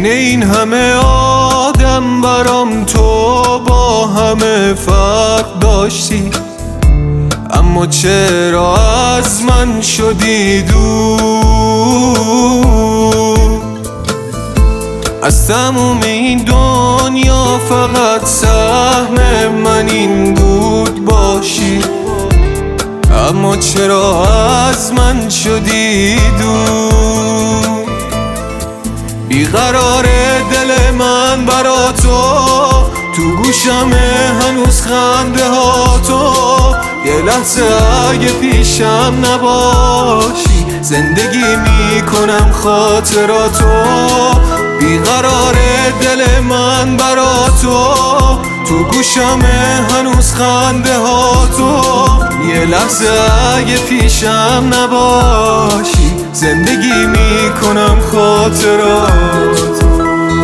بین این همه آدم برام تو با همه فرق داشتی، اما چرا از من شدی دور؟ از تموم این دنیا فقط سهم من این بود باشی، اما چرا از من شدی دور؟ بیقرار دل من برا تو گوشمه هنوز خنده ها تو. یه لحظه اگه پیشم نباشی زندگی میکنم خاطراتو. بیقرار دل من برا تو گوشمه هنوز خنده ها تو. یه لحظه اگه پیشم نباشی زندگی میکنم خاطراتو.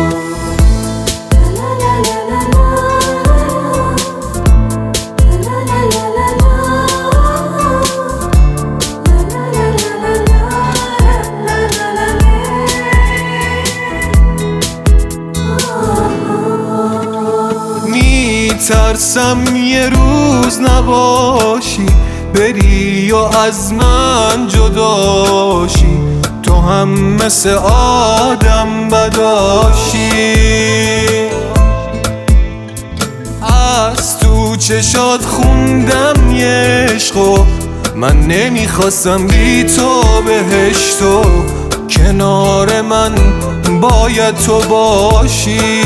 ترسم یه روز نباشی بری و از من جداشی، تو هم مثل آدم بداشی. از تو چشات خوندم یه عشقو، من نمیخواستم بی تو بهشتو. کنار من باید تو باشی.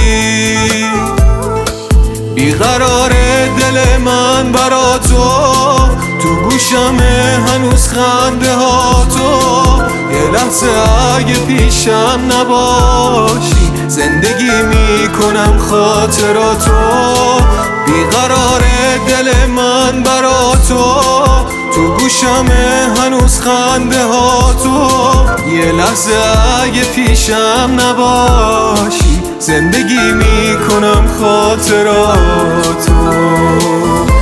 بیقرار دل من برا تو گوشمه هنوز خنده ها تو. یه لحظه اگه پیشم نباشی زندگی میکنم خاطراتو. بیقرار دل من برا تو گوشمه هنوز خنده ها تو. یه لحظه اگه پیشم نباشی زندگی میکنم خاطراتو.